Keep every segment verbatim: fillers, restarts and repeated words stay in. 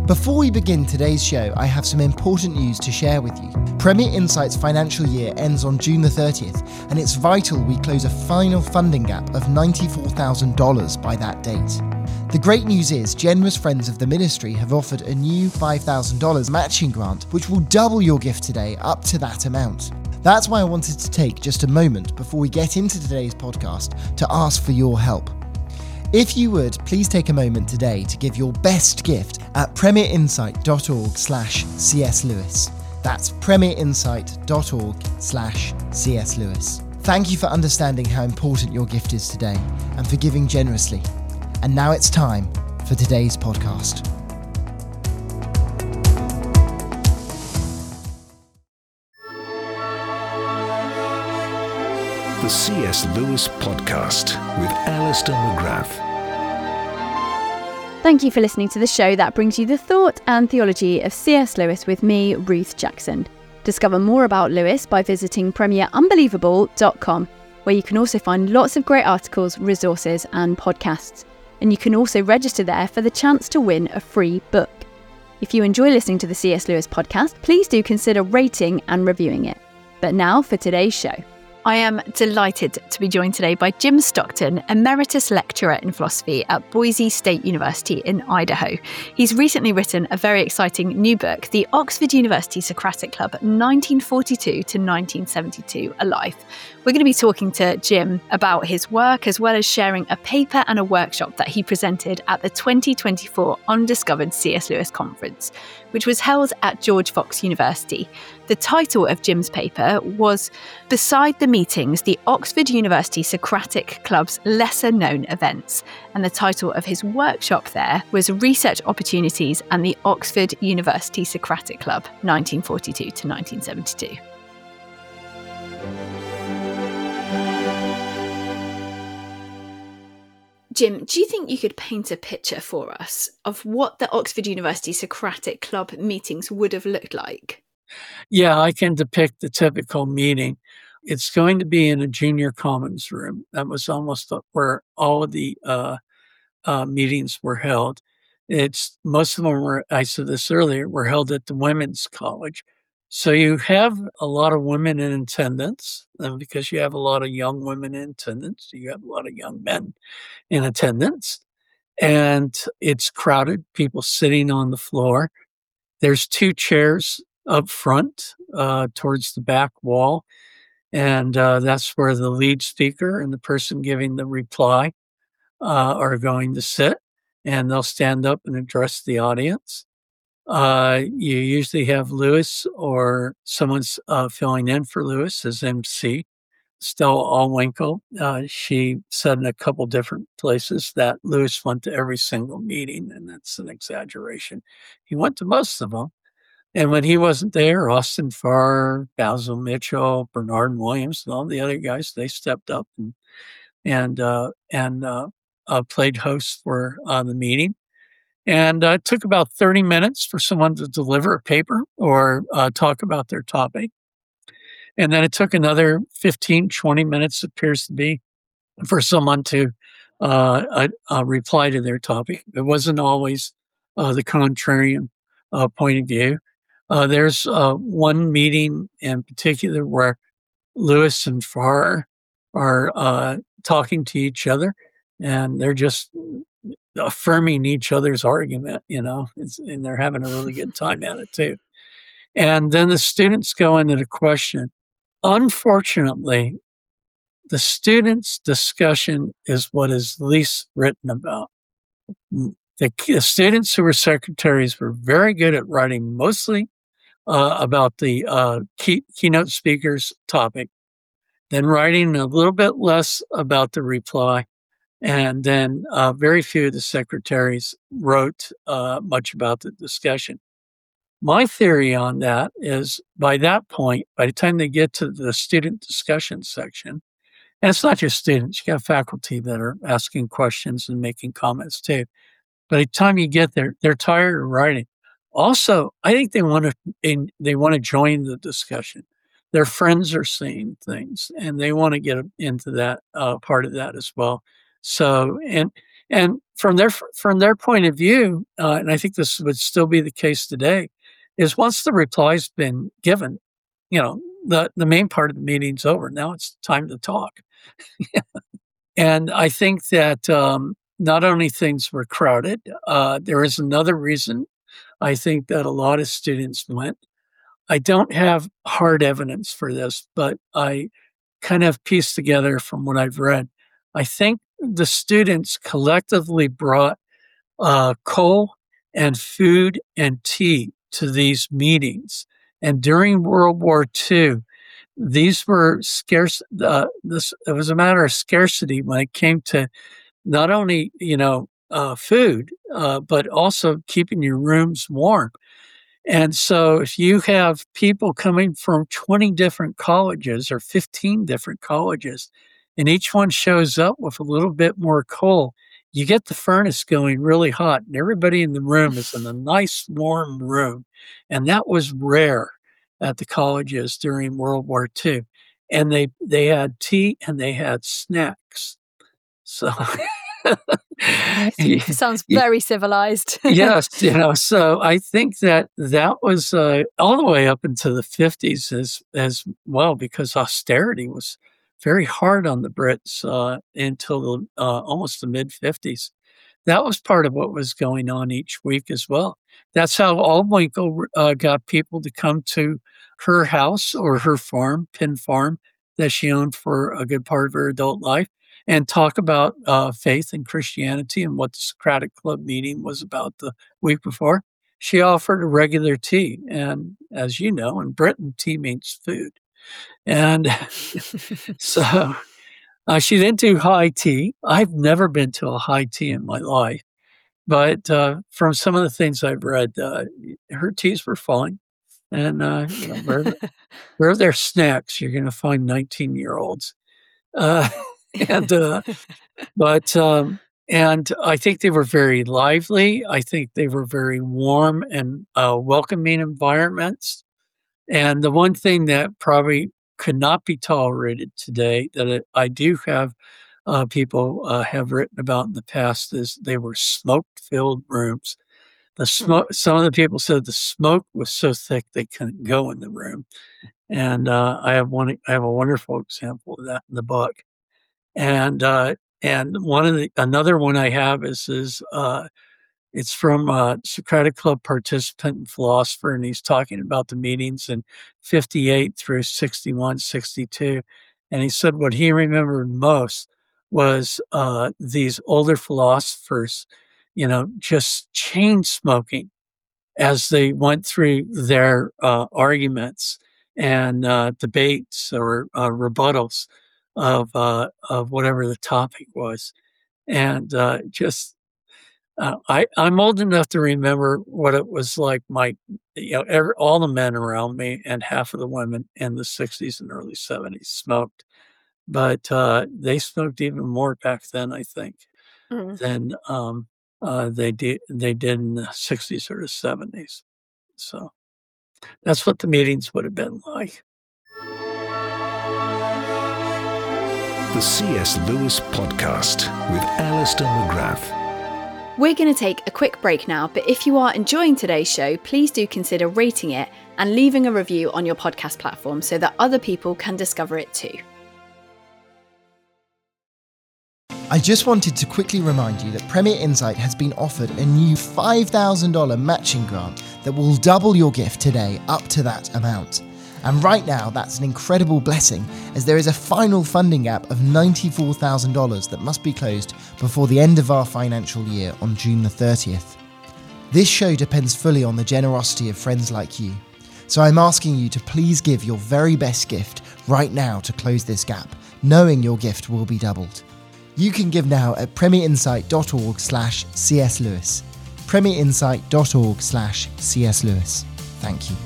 Before we begin today's show, I have some important news to share with you. Premier Insight's financial year ends on June the thirtieth, and it's vital we close a final funding gap of ninety-four thousand dollars by that date. The great news is generous friends of the ministry have offered a new five thousand dollars matching grant, which will double your gift today up to that amount. That's why I wanted to take just a moment before we get into today's podcast to ask for your help. If you would, please take a moment today to give your best gift at premierinsight.org slash C.S. Lewis. That's premierinsight.org slash C.S. Lewis. Thank you for understanding how important your gift is today and for giving generously. And now it's time for today's podcast. The C S. Lewis Podcast with Alistair McGrath. Thank you for listening to the show that brings you the thought and theology of C S. Lewis with me, Ruth Jackson. Discover more about Lewis by visiting premier unbelievable dot com, where you can also find lots of great articles, resources and podcasts. And you can also register there for the chance to win a free book. If you enjoy listening to the C S. Lewis podcast, please do consider rating and reviewing it. But now for today's show. I am delighted to be joined today by Jim Stockton, Emeritus Lecturer in Philosophy at Boise State University in Idaho. He's recently written a very exciting new book, The Oxford University Socratic Club, nineteen forty-two to nineteen seventy-two, A Life. We're going to be talking to Jim about his work, as well as sharing a paper and a workshop that he presented at the twenty twenty-four Undiscovered C S. Lewis Conference, which was held at George Fox University. The title of Jim's paper was Beside the Meetings, the Oxford University Socratic Club's Lesser Known Events. And the title of his workshop there was Research Opportunities and the Oxford University Socratic Club, nineteen forty-two to nineteen seventy-two. Jim, do you think you could paint a picture for us of what the Oxford University Socratic Club meetings would have looked like? Yeah, I can depict the typical meeting. It's going to be in a junior commons room. That was almost where all of the uh, uh, meetings were held. It's most of them were, I said this earlier, were held at the Women's College. So you have a lot of women in attendance, and because you have a lot of young women in attendance, you have a lot of young men in attendance, and it's crowded, people sitting on the floor. There's two chairs up front uh, towards the back wall, and uh, that's where the lead speaker and the person giving the reply uh, are going to sit, and they'll stand up and address the audience. Uh, you usually have Lewis or someone's uh, filling in for Lewis as M C. Stella Allwinkle, uh, she said in a couple different places that Lewis went to every single meeting, and that's an exaggeration. He went to most of them. And when he wasn't there, Austin Farr, Basil Mitchell, Bernard Williams, and all the other guys, they stepped up and and uh, and uh, uh, played host for uh, the meeting. And uh, it took about thirty minutes for someone to deliver a paper or uh, talk about their topic. And then it took another fifteen, twenty minutes, it appears to be, for someone to uh, uh, uh, reply to their topic. It wasn't always uh, the contrarian uh, point of view. Uh, there's uh, one meeting in particular where Lewis and Farr are uh, talking to each other, and they're just affirming each other's argument, you know, it's, and they're having a really good time at it too. And then the students go into the question. Unfortunately, the students' discussion is what is least written about. The, the students who were secretaries were very good at writing mostly uh, about the uh, key, keynote speaker's topic, then writing a little bit less about the reply, and then uh, very few of the secretaries wrote uh, much about the discussion. My theory on that is by that point, by the time they get to the student discussion section, and it's not just students, you got faculty that are asking questions and making comments too. By the time you get there, they're tired of writing. Also, I think they want to they want to join the discussion. Their friends are saying things, and they want to get into that uh, part of that as well. So, and And from their from their point of view, uh, and I think this would still be the case today, is once the reply's been given, you know, the, the main part of the meeting's over. Now it's time to talk. And I think that um, not only things were crowded, uh, there is another reason I think that a lot of students went. I don't have hard evidence for this, but I kind of pieced together from what I've read. I think the students collectively brought uh, coal and food and tea to these meetings. And during World War Two, these were scarce. Uh, this it was a matter of scarcity when it came to not only you know uh, food, uh, but also keeping your rooms warm. And so if you have people coming from twenty different colleges or fifteen different colleges, and each one shows up with a little bit more coal, you get the furnace going really hot, and everybody in the room is in a nice warm room. And that was rare at the colleges during World War Two. And they, they had tea and they had snacks. So Sounds very civilized. yes, you know, so I think that that was uh, all the way up into the fifties as as well, because austerity was very hard on the Brits uh, until the, uh, almost the mid fifties. That was part of what was going on each week as well. That's how Aldwinkle uh, got people to come to her house or her farm, Penn Farm, that she owned for a good part of her adult life, and talk about uh, faith and Christianity and what the Socratic Club meeting was about the week before. She offered a regular tea. And as you know, in Britain, tea means food. And so uh, she didn't do high tea. I've never been to a high tea in my life. But uh, from some of the things I've read, uh, her teas were fine. And uh, you know, where, where there's snacks, you're going to find nineteen-year-olds. Uh, and uh, but um, and I think they were very lively. I think they were very warm and uh, welcoming environments. And the one thing that probably could not be tolerated today that it, I do have uh, people uh, have written about in the past is they were smoke-filled rooms. The smoke. Some of the people said the smoke was so thick they couldn't go in the room. And uh, I have one. I have a wonderful example of that in the book. And uh, and one of the another one I have is is uh, it's from a Socratic Club participant and philosopher, and he's talking about the meetings in fifty-eight through sixty-one, sixty-two, and he said what he remembered most was uh, these older philosophers, you know, just chain smoking as they went through their uh, arguments and uh, debates or uh, rebuttals of uh, of whatever the topic was, and uh, just uh, I I'm old enough to remember what it was like. My you know every, all the men around me and half of the women in the sixties and early seventies smoked, but uh, they smoked even more back then, I think, Mm. than um, uh, they did they did in the sixties or the seventies. So that's what the meetings would have been like. The C S Lewis Podcast with Alistair McGrath. We're going to take a quick break now, but if you are enjoying today's show, please do consider rating it and leaving a review on your podcast platform so that other people can discover it too. I just wanted to quickly remind you that Premier Insight has been offered a new five thousand dollars matching grant that will double your gift today up to that amount. And right now, that's an incredible blessing, as there is a final funding gap of ninety-four thousand dollars that must be closed before the end of our financial year on June the thirtieth. This show depends fully on the generosity of friends like you. So I'm asking you to please give your very best gift right now to close this gap, knowing your gift will be doubled. You can give now at premierinsight.org slash cslewis. premierinsight.org slash cslewis. Thank you.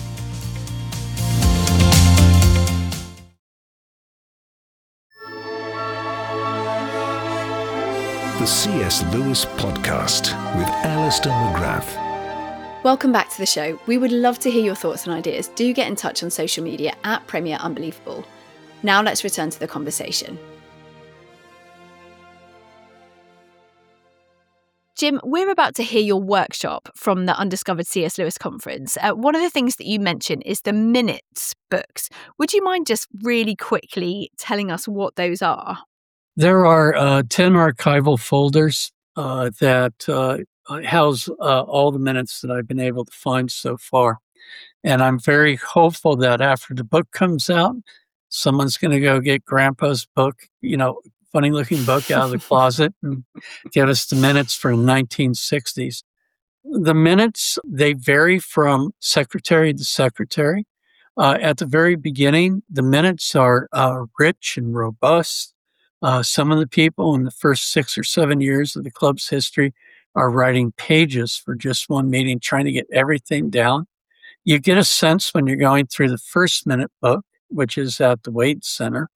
The C S Lewis Podcast with Alistair McGrath. Welcome back to the show. We would love to hear your thoughts and ideas. Do get in touch on social media at Premier Unbelievable. Now let's return to the conversation. Jim, we're about to hear your workshop from the Undiscovered C S. Lewis conference. Uh, one of the things that you mentioned is the minutes books. Would you mind just really quickly telling us what those are? There are uh, ten archival folders uh, that uh, house uh, all the minutes that I've been able to find so far. And I'm very hopeful that after the book comes out, someone's going to go get Grandpa's book, you know, funny looking book out of the closet and give us the minutes for the nineteen sixties. The minutes, they vary from secretary to secretary. Uh, at the very beginning, the minutes are uh, rich and robust. Uh, some of the people in the first six or seven years of the club's history are writing pages for just one meeting, trying to get everything down. You get a sense when you're going through the first minute book, which is at the Wade Center,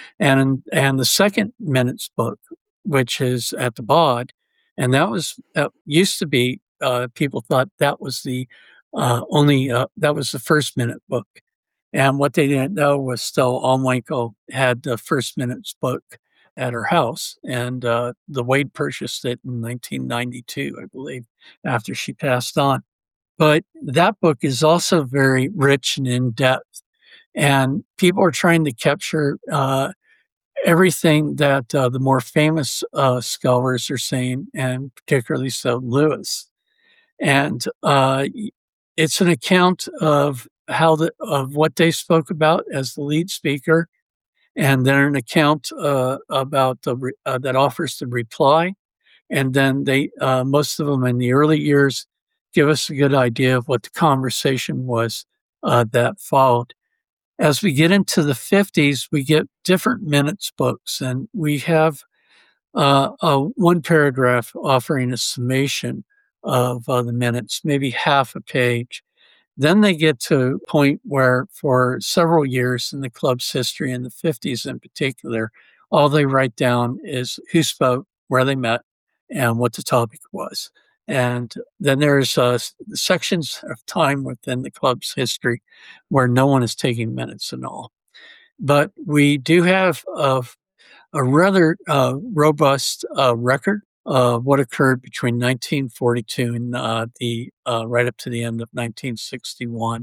and and the second minutes book, which is at the B O D. And that was uh, used to be, uh, people thought that was the uh, only, uh, that was the first minute book. And what they didn't know was Stella Allwinkle had the first minutes book at her house. And uh, the Wade purchased it in nineteen ninety-two, I believe, after she passed on. But that book is also very rich and in-depth. And people are trying to capture uh, everything that uh, the more famous uh, scholars are saying, and particularly so Lewis. And uh, it's an account of how the of what they spoke about as the lead speaker, and then an account uh, about the re- uh, that offers the reply, and then they uh, most of them in the early years give us a good idea of what the conversation was uh, that followed. As we get into the fifties, we get different minutes books, and we have uh, uh, one paragraph offering a summation of uh, the minutes, maybe half a page. Then they get to a point where, for several years in the club's history, in the fifties in particular, all they write down is who spoke, where they met, and what the topic was. And then there's uh, sections of time within the club's history where no one is taking minutes at all. But we do have a, a rather uh, robust uh, record of what occurred between nineteen forty-two and uh, the uh, right up to the end of nineteen sixty-one.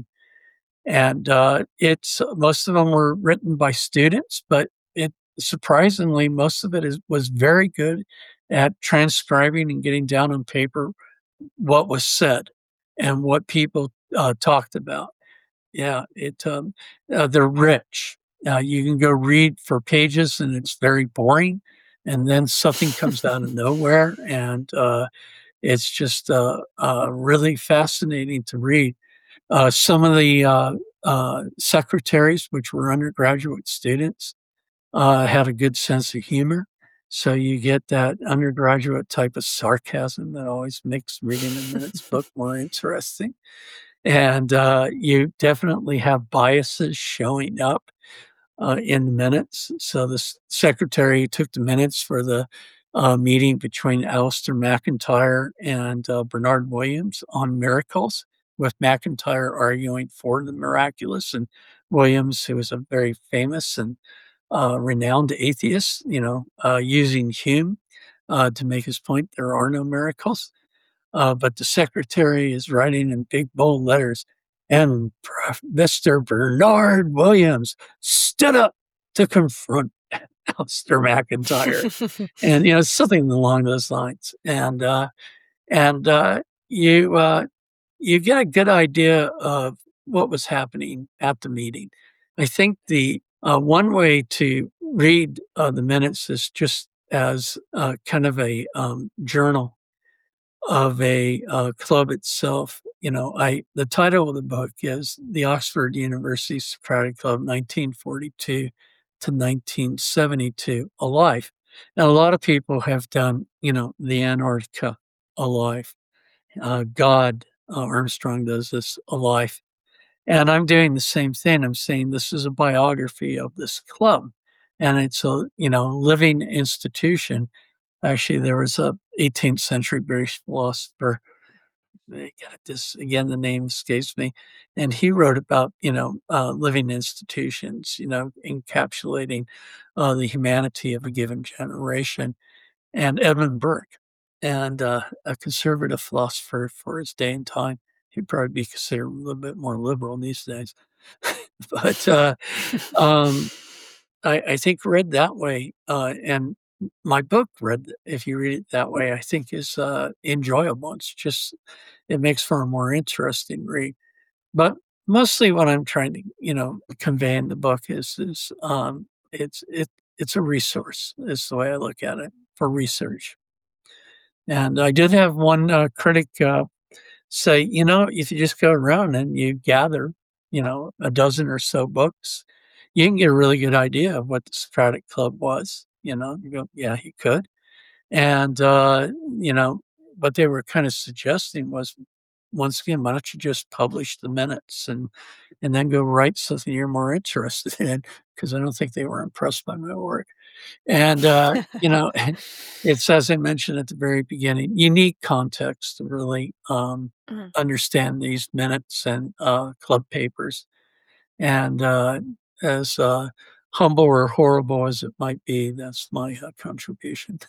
And uh, it's most of them were written by students, but it surprisingly most of it is was very good at transcribing and getting down on paper what was said and what people uh, talked about. Yeah, it um, uh, they're rich. Uh, you can go read for pages, and it's very boring, and then something comes out of nowhere, and uh, it's just uh, uh, really fascinating to read. Uh, some of the uh, uh, secretaries, which were undergraduate students, uh, had a good sense of humor. So you get that undergraduate type of sarcasm that always makes reading a minutes book more interesting. And uh, you definitely have biases showing up uh, in the minutes. So the s- secretary took the minutes for the uh, meeting between Alistair McIntyre and uh, Bernard Williams on miracles, with McIntyre arguing for the miraculous, and Williams, who was a very famous and uh, renowned atheist, you know, uh, using Hume uh, to make his point there are no miracles. Uh, but the secretary is writing in big bold letters, and Mister Bernard Williams stood up to confront Alistair McIntyre, and you know something along those lines. And uh, and uh, you uh, you get a good idea of what was happening at the meeting. I think the uh, one way to read uh, the minutes is just as uh, kind of a um, journal of a uh, club itself. You know, I the title of the book is The Oxford University Socratic Club, nineteen forty-two to nineteen seventy-two, Alive. And a lot of people have done, you know, the Antarctica, Alive. Uh, God, uh, Armstrong does this, Alive. And I'm doing the same thing. I'm saying this is a biography of this club. And it's a, you know, living institution. Actually, there was a eighteenth century British philosopher. I got this again. The name escapes me, and he wrote about you know uh, living institutions, you know, encapsulating uh, the humanity of a given generation. And Edmund Burke, and uh, a conservative philosopher for his day and time. He'd probably be considered a little bit more liberal these days. but uh, um, I, I think read that way, uh, and my book read, if you read it that way, I think is uh, enjoyable. It's just, it makes for a more interesting read. But mostly what I'm trying to, you know, convey in the book is, is um, it's, it, it's a resource, is the way I look at it, for research. And I did have one uh, critic uh, say, you know, if you just go around and you gather, you know, a dozen or so books, you can get a really good idea of what the Socratic Club was. You know, you go, yeah, he could. And, uh, you know, what they were kind of suggesting was, once again, why don't you just publish the minutes and and then go write something you're more interested in? Because I don't think they were impressed by my work. And, uh, you know, it's, as I mentioned at the very beginning, you need context to really um, Mhm. understand these minutes and uh, club papers. And uh, as uh, humble or horrible as it might be, that's my uh, contribution.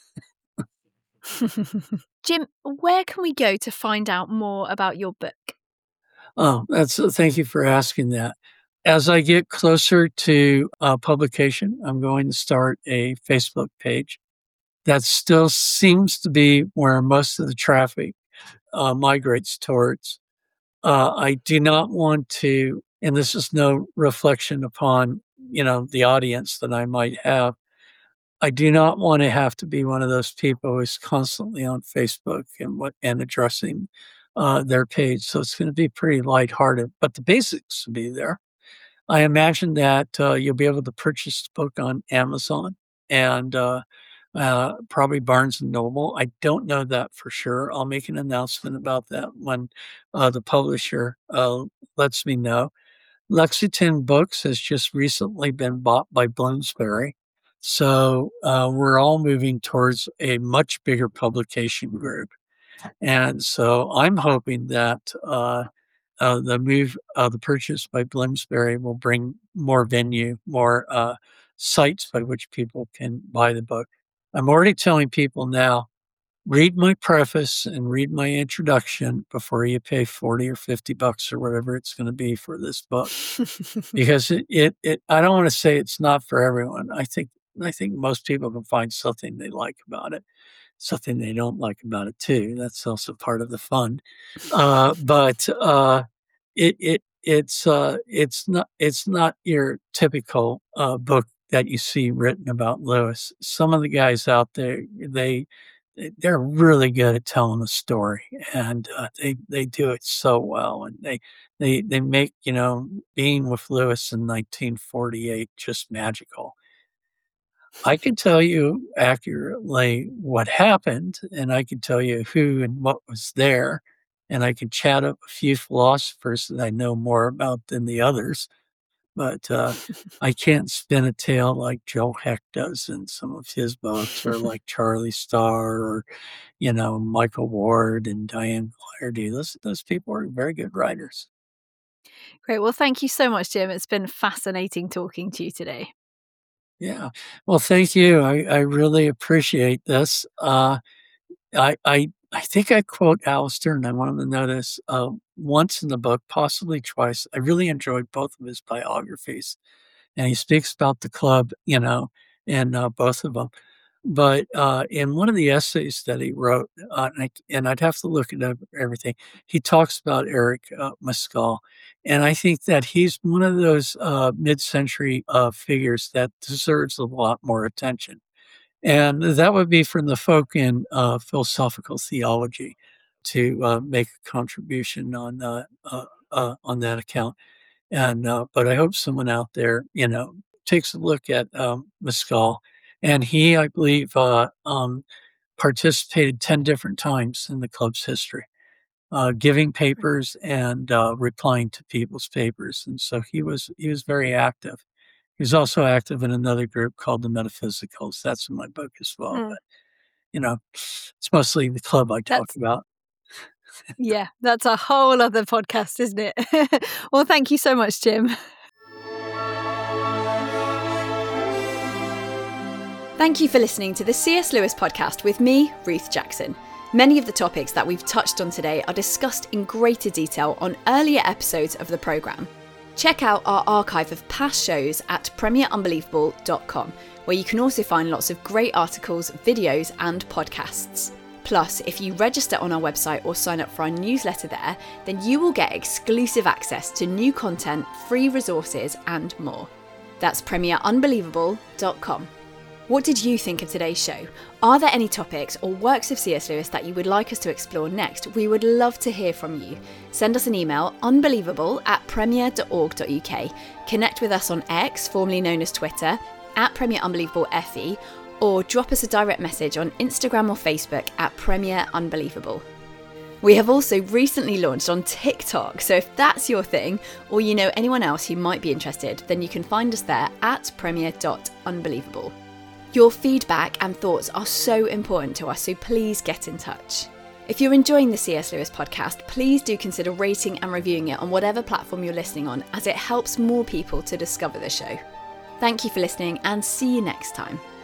Jim, where can we go to find out more about your book? Oh, that's uh, thank you for asking that. As I get closer to uh, publication, I'm going to start a Facebook page. That still seems to be where most of the traffic uh, migrates towards. Uh, I do not want to, and this is no reflection upon, you know, the audience that I might have. I do not want to have to be one of those people who's constantly on Facebook and what and addressing uh, their page. So it's going to be pretty lighthearted, but the basics will be there. I imagine that uh, you'll be able to purchase the book on Amazon and uh, uh, probably Barnes and Noble. I don't know that for sure. I'll make an announcement about that when uh, the publisher uh, lets me know. Lexington Books has just recently been bought by Bloomsbury. So uh, we're all moving towards a much bigger publication group. And so I'm hoping that uh, uh, the move, uh, the purchase by Bloomsbury will bring more venue, more uh, sites by which people can buy the book. I'm already telling people now, read my preface and read my introduction before you pay forty or fifty bucks or whatever it's going to be for this book. Because it, it, it, I don't want to say it's not for everyone. I think, I think most people can find something they like about it, something they don't like about it too. That's also part of the fun. Uh, but uh, it, it, it's, uh, it's not, it's not your typical uh, book that you see written about Lewis. Some of the guys out there, they, they're really good at telling a story, and uh, they they do it so well, and they they they make, you know, being with Lewis in nineteen forty-eight just magical. I can tell you accurately what happened, and I can tell you who and what was there, and I can chat up a few philosophers that I know more about than the others. But uh, I can't spin a tale like Joe Heck does in some of his books, or like Charlie Starr, or you know, Michael Ward and Diane Flaherty. Those those people are very good writers. Great. Well, thank you so much, Jim. It's been fascinating talking to you today. Yeah. Well, thank you. I, I really appreciate this. Uh, I I I think I quote Alistair, and I want him to know this uh, once in the book, possibly twice. I really enjoyed both of his biographies, and he speaks about the club, you know, in uh, both of them. But uh, in one of the essays that he wrote, uh, and, I, and I'd have to look at everything, he talks about Eric uh, Mescal. And I think that he's one of those uh, mid-century uh, figures that deserves a lot more attention. And that would be from the folk in uh, philosophical theology to uh, make a contribution on uh, uh, uh, on that account. And uh, but I hope someone out there, you know, takes a look at um, Mescal. And he, I believe, uh, um, participated ten different times in the club's history, uh, giving papers and uh, replying to people's papers. And so he was he was very active. He was also active in another group called the Metaphysicals. That's in my book as well. Mm. But you know, it's mostly the club I talk That's- about. Yeah, that's a whole other podcast, isn't it? Well, thank you so much, Jim. Thank you for listening to the C S Lewis podcast with me, Ruth Jackson. Many of the topics that we've touched on today are discussed in greater detail on earlier episodes of the programme. Check out our archive of past shows at premier unbelievable dot com, where you can also find lots of great articles, videos and podcasts. Plus, if you register on our website or sign up for our newsletter there, then you will get exclusive access to new content, free resources and more. That's premier unbelievable dot com. What did you think of today's show? Are there any topics or works of C S Lewis that you would like us to explore next? We would love to hear from you. Send us an email, unbelievable at premier dot org dot U K. Connect with us on X, formerly known as Twitter, at Premier Unbelievable F E, or drop us a direct message on Instagram or Facebook at Premier Unbelievable. We have also recently launched on TikTok, so if that's your thing, or you know anyone else who might be interested, then you can find us there at premier dot unbelievable. Your feedback and thoughts are so important to us, so please get in touch. If you're enjoying the C S Lewis podcast, please do consider rating and reviewing it on whatever platform you're listening on, as it helps more people to discover the show. Thank you for listening and see you next time.